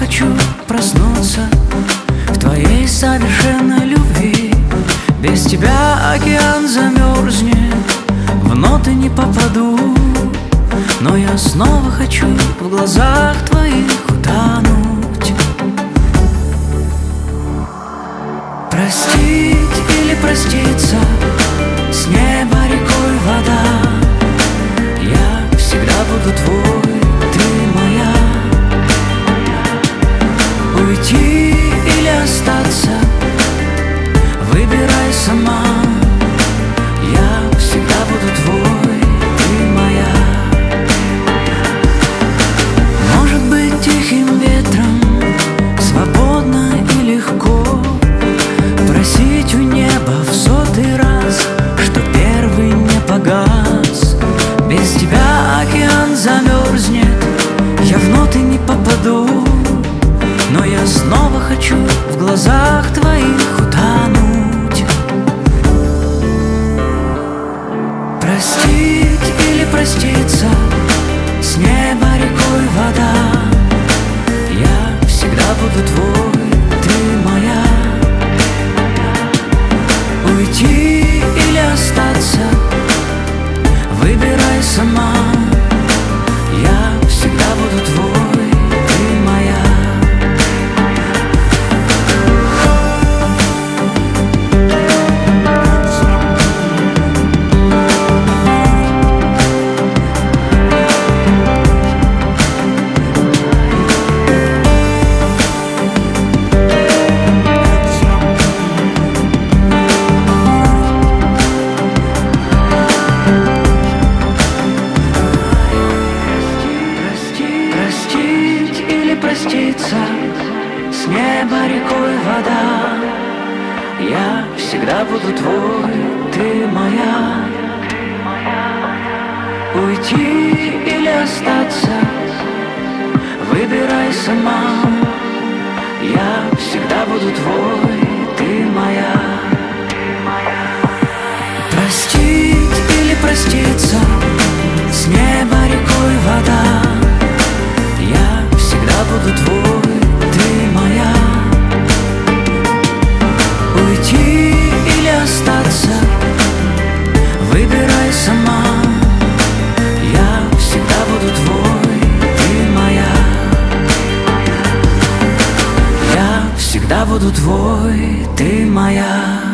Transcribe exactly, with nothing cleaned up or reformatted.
хочу проснуться в твоей совершенной любви. Без тебя океан замерзнет, в ноты не попаду. Но я снова хочу в глазах твоих утонуть. Простить или проститься, с неба рекой вода. Я всегда буду твой, ты моя. Уйти или остаться, выбирай сама. Я всегда буду твой, ты моя. Может быть, тихим ветром, свободно и легко просить у неба в сотый раз, что первый не погас. Без тебя океан замерзнет, я в ноты не попаду. Но я снова хочу в глазах твоих утонуть. Простить или проститься, с неба рекой вода. Я всегда буду твой, ты моя. Уйти или остаться, выбирай сама. Я всегда буду твой, ты моя. Проститься, с неба рекой вода. Я всегда буду твой, ты моя. Уйти или остаться, выбирай сама. Я всегда буду твой, ты моя. Простить или проститься, с неба рекой вода. Я всегда буду твой, ты моя. Уйти или остаться, выбирай сама. Я всегда буду твой, ты моя. Я всегда буду твой, ты моя.